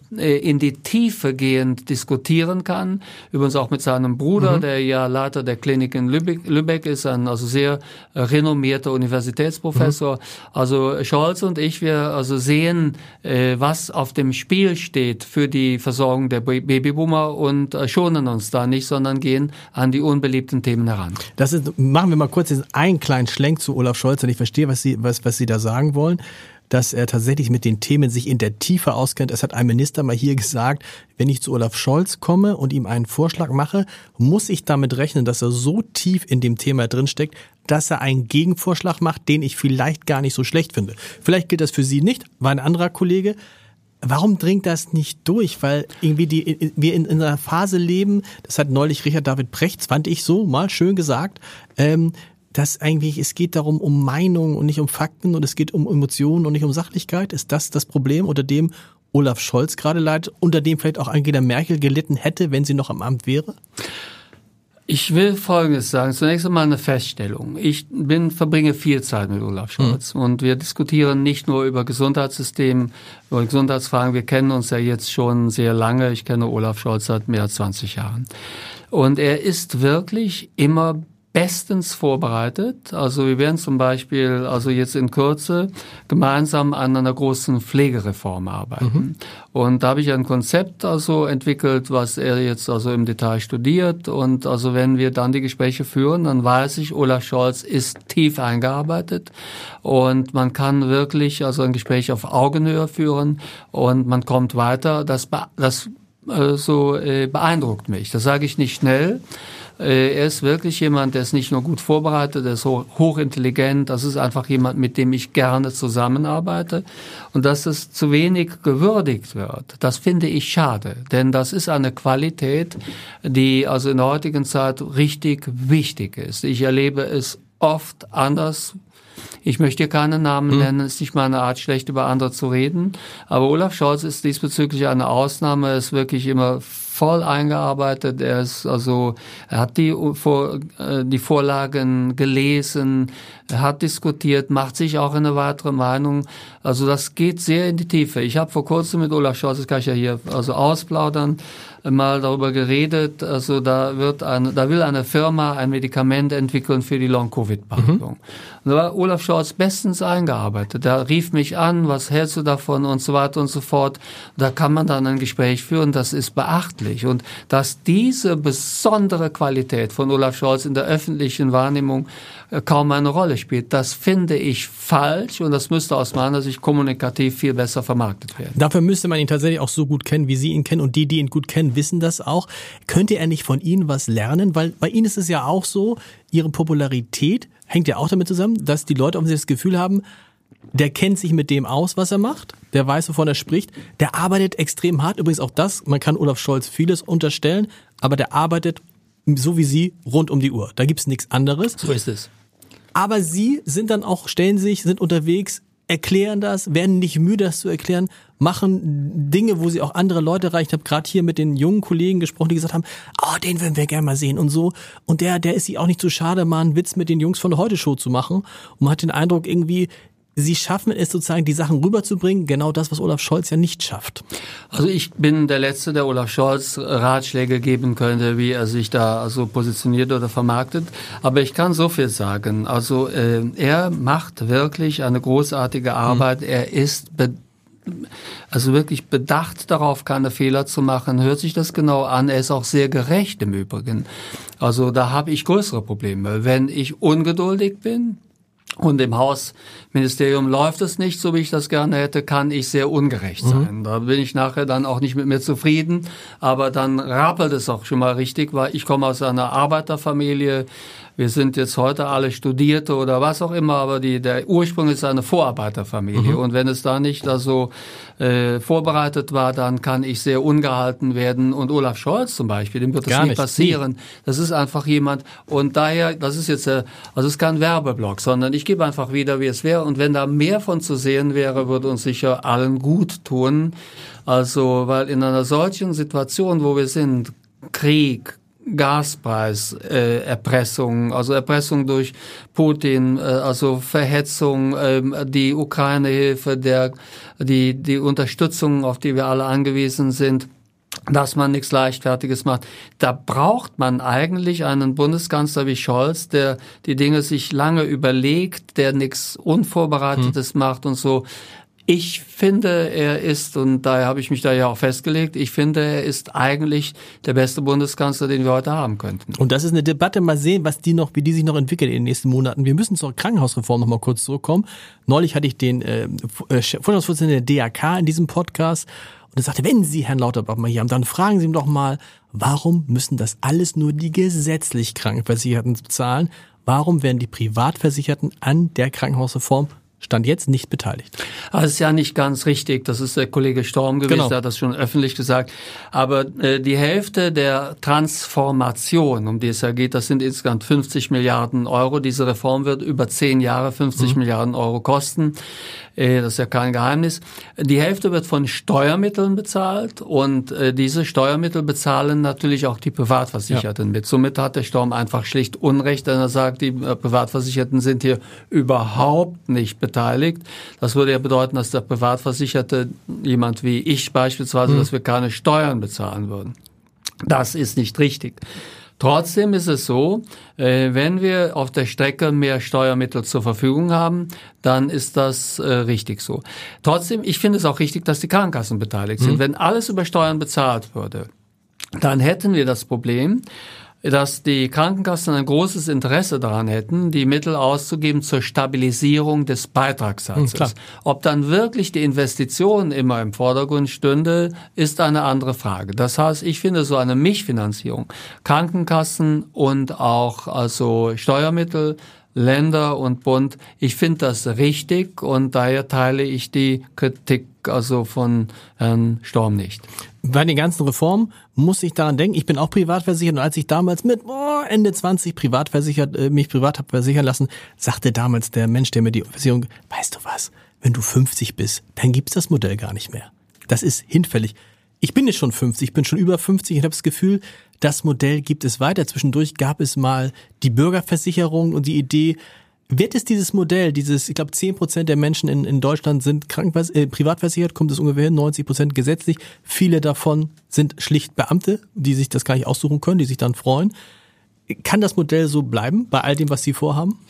äh, in die Tiefe gehend diskutieren kann. Übrigens auch mit seinem Bruder, mhm. der ja Leiter der Klinik in Lübeck, Lübeck ist, ein also sehr äh, renommierter Universitätsprofessor. Mhm. Also Scholz und ich, wir also sehen, äh, was auf dem Spiel steht für die Versorgung der Babyboomer und äh, schonen uns da nicht, sondern gehen an die unbeliebten Themen heran. Das ist, machen wir mal kurz einen kleinen Schlenk zu Olaf Scholz, und ich verstehe, was Sie, was, was Sie da sagen wollen, dass er tatsächlich mit den Themen sich in der Tiefe auskennt. Es hat ein Minister mal hier gesagt, wenn ich zu Olaf Scholz komme und ihm einen Vorschlag mache, muss ich damit rechnen, dass er so tief in dem Thema drinsteckt, dass er einen Gegenvorschlag macht, den ich vielleicht gar nicht so schlecht finde. Vielleicht gilt das für Sie nicht, war ein anderer Kollege. Warum dringt das nicht durch? Weil irgendwie die, wir in, in einer Phase leben, das hat neulich Richard David Precht, fand ich so, mal schön gesagt, ähm, dass eigentlich, es geht darum, um Meinung und nicht um Fakten, und es geht um Emotionen und nicht um Sachlichkeit. Ist das das Problem, unter dem Olaf Scholz gerade leidet, unter dem vielleicht auch Angela Merkel gelitten hätte, wenn sie noch am Amt wäre? Ich will Folgendes sagen. Zunächst einmal eine Feststellung. Ich bin, verbringe viel Zeit mit Olaf Scholz. Mhm. Und wir diskutieren nicht nur über Gesundheitssystem, über Gesundheitsfragen. Wir kennen uns ja jetzt schon sehr lange. Ich kenne Olaf Scholz seit mehr als zwanzig Jahren. Und er ist wirklich immer bestens vorbereitet. Also wir werden zum Beispiel also jetzt in Kürze gemeinsam an einer großen Pflegereform arbeiten. Mhm. Und da habe ich ein Konzept also entwickelt, was er jetzt also im Detail studiert. Und also wenn wir dann die Gespräche führen, dann weiß ich, Olaf Scholz ist tief eingearbeitet und man kann wirklich also ein Gespräch auf Augenhöhe führen und man kommt weiter. Das, das äh, so äh, beeindruckt mich. Das sage ich nicht schnell. Er ist wirklich jemand, der ist nicht nur gut vorbereitet, der ist hochintelligent. Das ist einfach jemand, mit dem ich gerne zusammenarbeite. Und dass es zu wenig gewürdigt wird, das finde ich schade. Denn das ist eine Qualität, die also in der heutigen Zeit richtig wichtig ist. Ich erlebe es oft anders. Ich möchte hier keinen Namen nennen, es ist nicht meine Art, schlecht über andere zu reden. Aber Olaf Scholz ist diesbezüglich eine Ausnahme, er ist wirklich immer voll eingearbeitet. Er ist also, er hat die, Vor, die Vorlagen gelesen, er hat diskutiert, macht sich auch eine weitere Meinung. Also das geht sehr in die Tiefe. Ich habe vor kurzem mit Olaf Scholz, das kann ich ja hier also ausplaudern, mal darüber geredet. Also da wird eine, da will eine Firma ein Medikament entwickeln für die Long-Covid-Behandlung. Mhm. Und da war Olaf Scholz bestens eingearbeitet. Der rief mich an, was hältst du davon und so weiter und so fort. Da kann man dann ein Gespräch führen, das ist beachtlich. Und dass diese besondere Qualität von Olaf Scholz in der öffentlichen Wahrnehmung kaum eine Rolle spielt, das finde ich falsch und das müsste aus meiner Sicht kommunikativ viel besser vermarktet werden. Dafür müsste man ihn tatsächlich auch so gut kennen, wie Sie ihn kennen, und die, die ihn gut kennen, wissen das auch. Könnte er nicht von Ihnen was lernen? Weil bei Ihnen ist es ja auch so, Ihre Popularität hängt ja auch damit zusammen, dass die Leute offensichtlich das Gefühl haben, der kennt sich mit dem aus, was er macht, der weiß, wovon er spricht, der arbeitet extrem hart. Übrigens auch das, man kann Olaf Scholz vieles unterstellen, aber der arbeitet so wie Sie rund um die Uhr. Da gibt's nichts anderes. So ist es. Aber Sie sind dann auch, stellen sich, sind unterwegs, erklären das, werden nicht müde, das zu erklären, machen Dinge, wo Sie auch andere Leute erreicht haben. Ich habe gerade hier mit den jungen Kollegen gesprochen, die gesagt haben, oh, den würden wir gerne mal sehen und so. Und der, der ist sich auch nicht zu schade, mal einen Witz mit den Jungs von der Heute-Show zu machen. Und man hat den Eindruck irgendwie, Sie schaffen es sozusagen, die Sachen rüberzubringen, genau das, was Olaf Scholz ja nicht schafft. Also ich bin der Letzte, der Olaf Scholz Ratschläge geben könnte, wie er sich da also positioniert oder vermarktet. Aber ich kann so viel sagen. Also äh, er macht wirklich eine großartige Arbeit. Mhm. Er ist be- also wirklich bedacht darauf, keine Fehler zu machen. Hört sich das genau an. Er ist auch sehr gerecht im Übrigen. Also da habe ich größere Probleme. Wenn ich ungeduldig bin, und im Hausministerium läuft es nicht, so wie ich das gerne hätte, kann ich sehr ungerecht sein. Mhm. Da bin ich nachher dann auch nicht mit mir zufrieden. Aber dann rappelt es auch schon mal richtig, weil ich komme aus einer Arbeiterfamilie. Wir sind jetzt heute alle Studierte oder was auch immer, aber die, der Ursprung ist eine Vorarbeiterfamilie. Mhm. Und wenn es da nicht also äh, vorbereitet war, dann kann ich sehr ungehalten werden. Und Olaf Scholz zum Beispiel, dem wird das Gar nicht nicht passieren. Das ist einfach jemand. Und daher, das ist jetzt, äh, also es ist kein Werbeblock, sondern ich gebe einfach wieder, wie es wäre. Und wenn da mehr von zu sehen wäre, würde uns sicher allen gut tun. Also, weil in einer solchen Situation, wo wir sind, Krieg, Gaspreis, äh, Erpressung, also Erpressung durch Putin, äh, also Verhetzung, äh, die Ukraine-Hilfe, der, die, die Unterstützung, auf die wir alle angewiesen sind, dass man nichts Leichtfertiges macht. Da braucht man eigentlich einen Bundeskanzler wie Scholz, der die Dinge sich lange überlegt, der nichts Unvorbereitetes hm. macht und so. Ich finde, er ist, und daher habe ich mich da ja auch festgelegt, ich finde, er ist eigentlich der beste Bundeskanzler, den wir heute haben könnten. Und das ist eine Debatte, mal sehen, was die noch, wie die sich noch entwickelt in den nächsten Monaten. Wir müssen zur Krankenhausreform noch mal kurz zurückkommen. Neulich hatte ich den äh, Vorstandsvorsitzenden der D A K in diesem Podcast und er sagte, wenn Sie Herrn Lauterbach mal hier haben, dann fragen Sie ihm doch mal, warum müssen das alles nur die gesetzlich Krankenversicherten bezahlen? Warum werden die Privatversicherten an der Krankenhausreform Stand jetzt nicht beteiligt? Also es ist ja nicht ganz richtig, das ist der Kollege Storm gewesen, genau. Der hat das schon öffentlich gesagt. Aber äh, die Hälfte der Transformation, um die es ja geht, das sind insgesamt fünfzig Milliarden Euro. Diese Reform wird über zehn Jahre fünfzig mhm. Milliarden Euro kosten. Äh, das ist ja kein Geheimnis. Die Hälfte wird von Steuermitteln bezahlt und äh, diese Steuermittel bezahlen natürlich auch die Privatversicherten ja. mit. Somit hat der Storm einfach schlicht Unrecht, wenn er sagt, die äh, Privatversicherten sind hier überhaupt nicht beteiligt. beteiligt. Das würde ja bedeuten, dass der Privatversicherte, jemand wie ich beispielsweise, mhm. dass wir keine Steuern bezahlen würden. Das ist nicht richtig. Trotzdem ist es so, äh, wenn wir auf der Strecke mehr Steuermittel zur Verfügung haben, dann ist das äh, richtig so. Trotzdem, ich finde es auch richtig, dass die Krankenkassen beteiligt sind. Mhm. Wenn alles über Steuern bezahlt würde, dann hätten wir das Problem, dass die Krankenkassen ein großes Interesse daran hätten, die Mittel auszugeben zur Stabilisierung des Beitragssatzes. Mhm, Ob dann wirklich die Investition immer im Vordergrund stünde, ist eine andere Frage. Das heißt, ich finde so eine Mischfinanzierung, Krankenkassen und auch also Steuermittel, Länder und Bund, ich finde das richtig und daher teile ich die Kritik also von Herrn Storm nicht. Bei den ganzen Reformen muss ich daran denken, ich bin auch privat versichert und als ich damals mit oh, Ende zwanzig privat versichert, äh, mich privat habe versichern lassen, sagte damals der Mensch, der mir die Versicherung, weißt du was, wenn du fünfzig bist, dann gibt's das Modell gar nicht mehr. Das ist hinfällig. Ich bin jetzt schon fünfzig, ich bin schon über fünfzig und habe das Gefühl, das Modell gibt es weiter. Zwischendurch gab es mal die Bürgerversicherung und die Idee, wird es dieses Modell, dieses, ich glaube, zehn Prozent der Menschen in, in Deutschland sind krankenvers- äh, privatversichert, kommt es ungefähr hin, neunzig Prozent gesetzlich. Viele davon sind schlicht Beamte, die sich das gar nicht aussuchen können, die sich dann freuen. Kann das Modell so bleiben, bei all dem, was Sie vorhaben?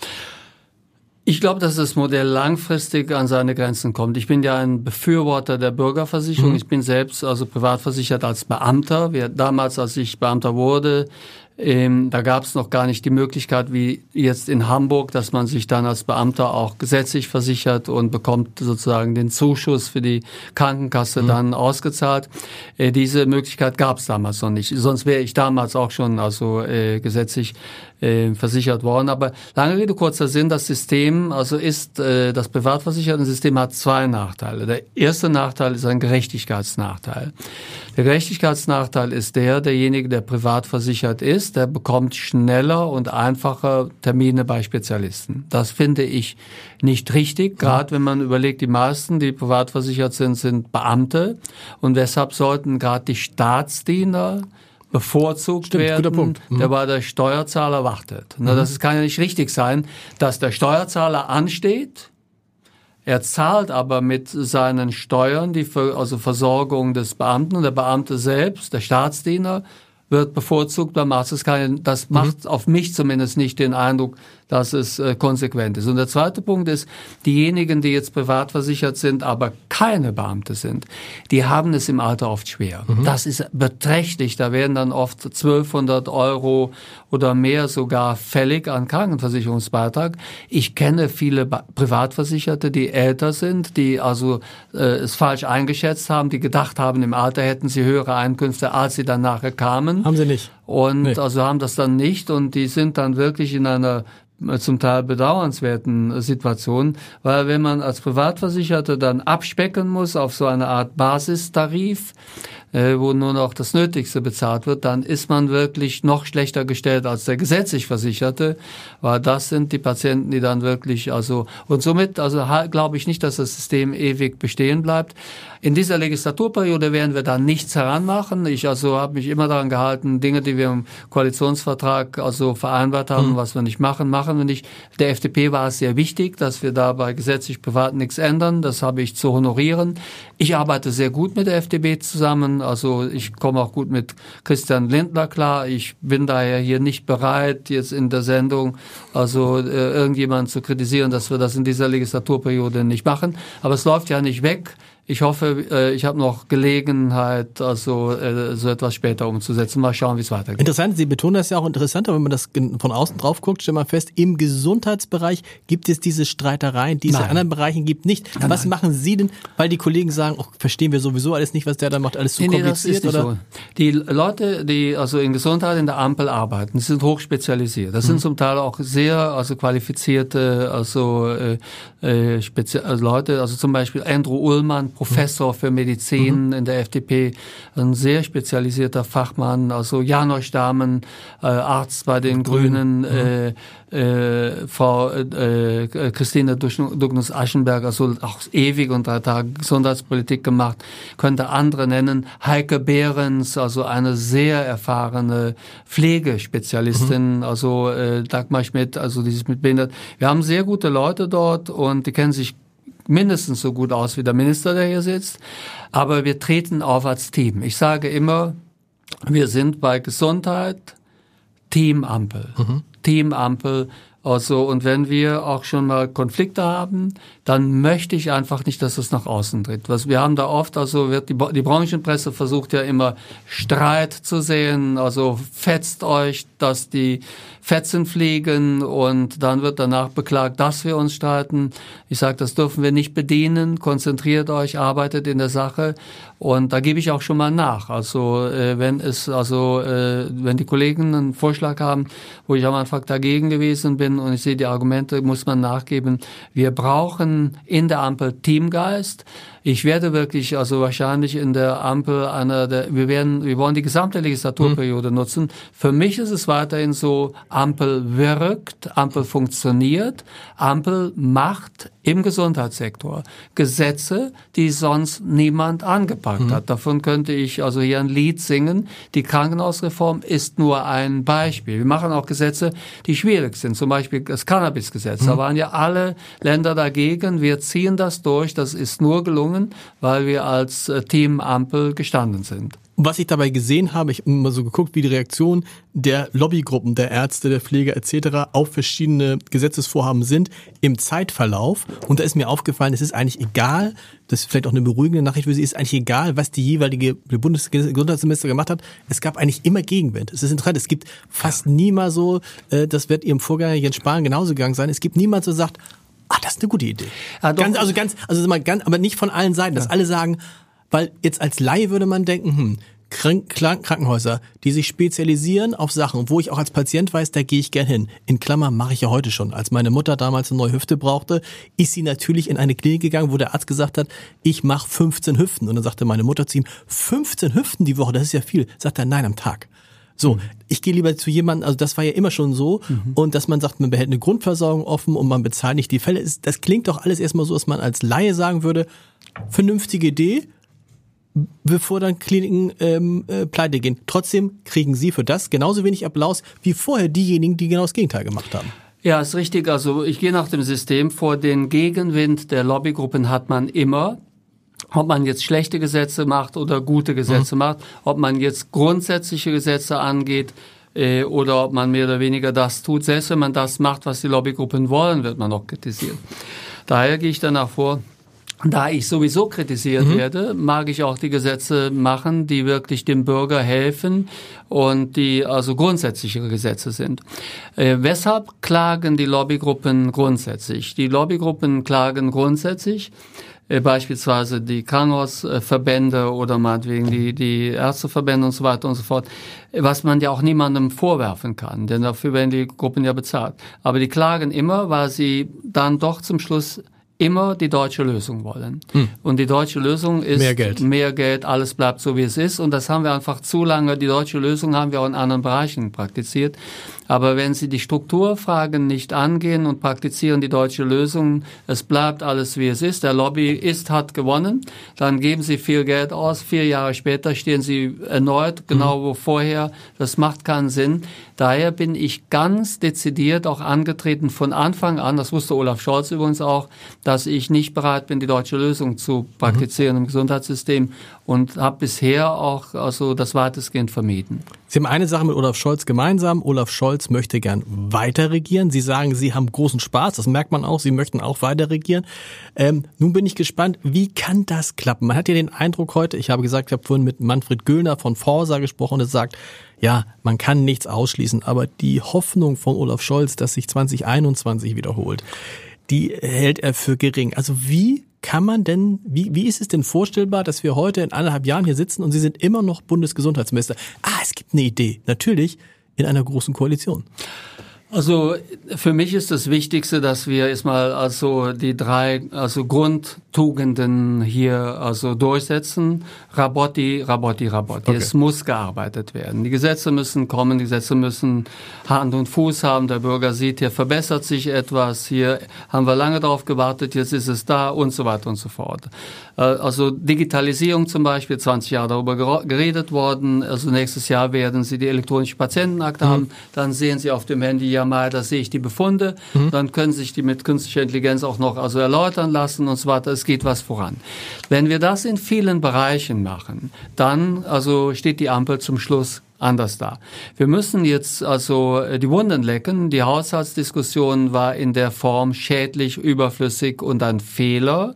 Ich glaube, dass das Modell langfristig an seine Grenzen kommt. Ich bin ja ein Befürworter der Bürgerversicherung. Mhm. Ich bin selbst also privat versichert als Beamter. Wir, damals, als ich Beamter wurde, Ähm, da gab es noch gar nicht die Möglichkeit, wie jetzt in Hamburg, dass man sich dann als Beamter auch gesetzlich versichert und bekommt sozusagen den Zuschuss für die Krankenkasse mhm. dann ausgezahlt. Äh, diese Möglichkeit gab es damals noch nicht. Sonst wäre ich damals auch schon also äh, gesetzlich äh, versichert worden. Aber lange Rede, kurzer Sinn, das System, also ist, äh, das Privatversichertensystem hat zwei Nachteile. Der erste Nachteil ist ein Gerechtigkeitsnachteil. Der Gerechtigkeitsnachteil ist der, derjenige, der privat versichert ist, der bekommt schneller und einfacher Termine bei Spezialisten. Das finde ich nicht richtig, gerade wenn man überlegt, die meisten, die privat versichert sind, sind Beamte und deshalb sollten gerade die Staatsdiener bevorzugt Stimmt, werden, guter Punkt. Mhm. der bei der Steuerzahler wartet. Mhm. Das kann ja nicht richtig sein, dass der Steuerzahler ansteht, er zahlt aber mit seinen Steuern die also Versorgung des Beamten und der Beamte selbst, der Staatsdiener, wird bevorzugt beim Arzt. Das, kann, das macht mhm. auf mich zumindest nicht den Eindruck, dass es äh, konsequent ist. Und der zweite Punkt ist, diejenigen, die jetzt privat versichert sind, aber keine Beamte sind, die haben es im Alter oft schwer. Mhm. Das ist beträchtlich. Da werden dann oft zwölfhundert Euro oder mehr sogar fällig an Krankenversicherungsbeitrag. Ich kenne viele ba- Privatversicherte, die älter sind, die also äh, es falsch eingeschätzt haben, die gedacht haben, im Alter hätten sie höhere Einkünfte, als sie dann nachher kamen. Haben sie nicht. Und nee. also haben das dann nicht und die sind dann wirklich in einer zum Teil bedauernswerten Situation, weil wenn man als Privatversicherter dann abspecken muss auf so eine Art Basistarif, äh, wo nur noch das Nötigste bezahlt wird, dann ist man wirklich noch schlechter gestellt als der gesetzlich Versicherte, weil das sind die Patienten, die dann wirklich, also, und somit, also glaube ich nicht, dass das System ewig bestehen bleibt. In dieser Legislaturperiode werden wir da nichts heranmachen. Ich also habe mich immer daran gehalten, Dinge, die wir im Koalitionsvertrag also vereinbart haben, mhm. was wir nicht machen, machen wir nicht. Der F D P war es sehr wichtig, dass wir da bei gesetzlich privat nichts ändern. Das habe ich zu honorieren. Ich arbeite sehr gut mit der F D P zusammen. Also ich komme auch gut mit Christian Lindner klar. Ich bin daher hier nicht bereit, jetzt in der Sendung also äh, irgendjemanden zu kritisieren, dass wir das in dieser Legislaturperiode nicht machen. Aber es läuft ja nicht weg. Ich hoffe, äh, ich habe noch Gelegenheit, also äh, so etwas später umzusetzen. Mal schauen, wie es weitergeht. Interessant, Sie betonen das ja auch interessanter, wenn man das von außen drauf guckt, stellt man fest, im Gesundheitsbereich gibt es diese Streitereien, die es in anderen Bereichen gibt nicht. Nein, was nein. machen Sie denn, weil die Kollegen sagen, oh, verstehen wir sowieso alles nicht, was der da macht, alles zu nee, kompliziert? Nee, das ist oder? Nicht so. Die Leute, die also in Gesundheit in der Ampel arbeiten, die sind hochspezialisiert. Das mhm. sind zum Teil auch sehr also qualifizierte also äh, äh, Spezi- also Leute, also zum Beispiel Andrew Ullmann, Professor für Medizin mhm. in der F D P, ein sehr spezialisierter Fachmann, also Janosch Dahmen, äh, Arzt bei den Grünen, Grünen mhm. äh, äh, Frau äh, Christine Dugnus-Aschenberg, also auch ewig und drei Tage Gesundheitspolitik gemacht, könnte andere nennen, Heike Behrens, also eine sehr erfahrene Pflegespezialistin, mhm. also äh, Dagmar Schmidt, also dieses mit Behindert. Wir haben sehr gute Leute dort und die kennen sich mindestens so gut aus wie der Minister, der hier sitzt. Aber wir treten auf als Team. Ich sage immer, wir sind bei Gesundheit Team Ampel. Mhm. Team Ampel. Also, und wenn wir auch schon mal Konflikte haben, dann möchte ich einfach nicht, dass es nach außen tritt. Was wir haben da oft, also wird die, die Branchenpresse versucht ja immer Streit zu sehen, also fetzt euch, dass die Fetzen fliegen und dann wird danach beklagt, dass wir uns streiten. Ich sage, das dürfen wir nicht bedienen. Konzentriert euch, arbeitet in der Sache und da gebe ich auch schon mal nach. Also äh, wenn es also äh, wenn die Kollegen einen Vorschlag haben, wo ich am Anfang dagegen gewesen bin und ich sehe die Argumente, muss man nachgeben. Wir brauchen in der Ampel Teamgeist. Ich werde wirklich, also wahrscheinlich in der Ampel einer der, wir werden, wir wollen die gesamte Legislaturperiode mhm. nutzen. Für mich ist es weiterhin so, Ampel wirkt, Ampel funktioniert, Ampel macht im Gesundheitssektor Gesetze, die sonst niemand angepackt mhm. hat. Davon könnte ich also hier ein Lied singen. Die Krankenhausreform ist nur ein Beispiel. Wir machen auch Gesetze, die schwierig sind. Zum Beispiel das Cannabisgesetz. Mhm. Da waren ja alle Länder dagegen. Wir ziehen das durch. Das ist nur gelungen, weil wir als Team Ampel gestanden sind. Was ich dabei gesehen habe, ich habe immer so geguckt, wie die Reaktion der Lobbygruppen, der Ärzte, der Pfleger et cetera auf verschiedene Gesetzesvorhaben sind im Zeitverlauf. Und da ist mir aufgefallen, es ist eigentlich egal, das ist vielleicht auch eine beruhigende Nachricht für Sie, ist eigentlich egal, was die jeweilige Bundesgesundheitsminister gemacht hat. Es gab eigentlich immer Gegenwind. Es ist interessant, es gibt fast ja. niemals so, das wird Ihrem Vorgänger Jens Spahn genauso gegangen sein, es gibt niemand so sagt, ah, das ist eine gute Idee. Ja, ganz, also ganz, also mal ganz, aber nicht von allen Seiten, dass ja. alle sagen, weil jetzt als Laie würde man denken, hm, Krank- Krankenhäuser, die sich spezialisieren auf Sachen, wo ich auch als Patient weiß, da gehe ich gern hin. In Klammern mache ich ja heute schon. Als meine Mutter damals eine neue Hüfte brauchte, ist sie natürlich in eine Klinik gegangen, wo der Arzt gesagt hat, ich mache fünfzehn Hüften. Und dann sagte meine Mutter zu ihm, fünfzehn Hüften die Woche, das ist ja viel. Sagt er, nein, am Tag. So, mhm. ich gehe lieber zu jemandem, also das war ja immer schon so, mhm. und dass man sagt, man behält eine Grundversorgung offen und man bezahlt nicht die Fälle. Das klingt doch alles erstmal so, dass man als Laie sagen würde, vernünftige Idee, bevor dann Kliniken ähm, äh, pleite gehen. Trotzdem kriegen Sie für das genauso wenig Applaus wie vorher diejenigen, die genau das Gegenteil gemacht haben. Ja, ist richtig. Also ich gehe nach dem System vor. Den Gegenwind der Lobbygruppen hat man immer. Ob man jetzt schlechte Gesetze macht oder gute Gesetze mhm. macht, ob man jetzt grundsätzliche Gesetze angeht äh, oder ob man mehr oder weniger das tut. Selbst wenn man das macht, was die Lobbygruppen wollen, wird man auch kritisiert. Daher gehe ich danach vor, da ich sowieso kritisiert mhm. werde, mag ich auch die Gesetze machen, die wirklich dem Bürger helfen und die also grundsätzliche Gesetze sind. Äh, weshalb klagen die Lobbygruppen grundsätzlich? Die Lobbygruppen klagen grundsätzlich, äh, beispielsweise die Krankenhausverbände oder meinetwegen die, die Ärzteverbände und so weiter und so fort, was man ja auch niemandem vorwerfen kann, denn dafür werden die Gruppen ja bezahlt. Aber die klagen immer, weil sie dann doch zum Schluss immer die deutsche Lösung wollen. Hm. Und die deutsche Lösung ist mehr Geld. mehr Geld, alles bleibt so, wie es ist. Und das haben wir einfach zu lange, die deutsche Lösung haben wir auch in anderen Bereichen praktiziert. Aber wenn Sie die Strukturfragen nicht angehen und praktizieren die deutsche Lösung, es bleibt alles, wie es ist, der Lobbyist hat gewonnen, dann geben Sie viel Geld aus, vier Jahre später stehen Sie erneut genau wo vorher. Das macht keinen Sinn. Daher bin ich ganz dezidiert auch angetreten von Anfang an, das wusste Olaf Scholz übrigens auch, dass ich nicht bereit bin, die deutsche Lösung zu praktizieren mhm. im Gesundheitssystem und habe bisher auch also das weitestgehend vermieden. Sie haben eine Sache mit Olaf Scholz gemeinsam. Olaf Scholz möchte gern weiter regieren. Sie sagen, Sie haben großen Spaß, das merkt man auch. Sie möchten auch weiter regieren. Ähm, nun bin ich gespannt, wie kann das klappen? Man hat ja den Eindruck heute, ich habe gesagt, ich habe vorhin mit Manfred Göllner von Forsa gesprochen, der sagt, ja, man kann nichts ausschließen, aber die Hoffnung von Olaf Scholz, dass sich zwanzig einundzwanzig wiederholt, die hält er für gering. Also wie kann man denn, wie, wie ist es denn vorstellbar, dass wir heute in anderthalb Jahren hier sitzen und Sie sind immer noch Bundesgesundheitsminister? Ah, es gibt eine Idee. Natürlich in einer großen Koalition. Also für mich ist das Wichtigste, dass wir erstmal also die drei also Grundtugenden hier also durchsetzen. Rabotti, Rabotti, Rabotti. Okay. Es muss gearbeitet werden. Die Gesetze müssen kommen, die Gesetze müssen Hand und Fuß haben. Der Bürger sieht, hier verbessert sich etwas, hier haben wir lange darauf gewartet, jetzt ist es da und so weiter und so fort. Also Digitalisierung zum Beispiel, zwanzig Jahre darüber geredet worden. Also nächstes Jahr werden Sie die elektronische Patientenakte mhm. haben. Dann sehen Sie auf dem Handy ja mal, da sehe ich die Befunde. Mhm. Dann können Sie sich die mit künstlicher Intelligenz auch noch also erläutern lassen und so weiter. Es geht was voran. Wenn wir das in vielen Bereichen machen, dann also steht die Ampel zum Schluss anders da. Wir müssen jetzt also die Wunden lecken. Die Haushaltsdiskussion war in der Form schädlich, überflüssig und ein Fehler.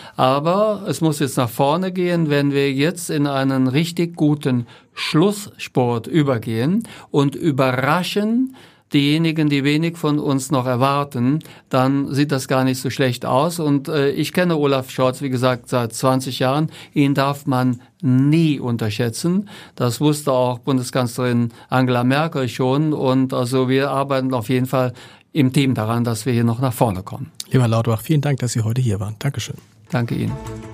Aber es muss jetzt nach vorne gehen, wenn wir jetzt in einen richtig guten Schlusssport übergehen und überraschen diejenigen, die wenig von uns noch erwarten, dann sieht das gar nicht so schlecht aus. Und äh, ich kenne Olaf Scholz, wie gesagt, seit zwanzig Jahren. Ihn darf man nie unterschätzen. Das wusste auch Bundeskanzlerin Angela Merkel schon. Und also wir arbeiten auf jeden Fall im Team daran, dass wir hier noch nach vorne kommen. Lieber Lauterbach, vielen Dank, dass Sie heute hier waren. Dankeschön. Danke Ihnen.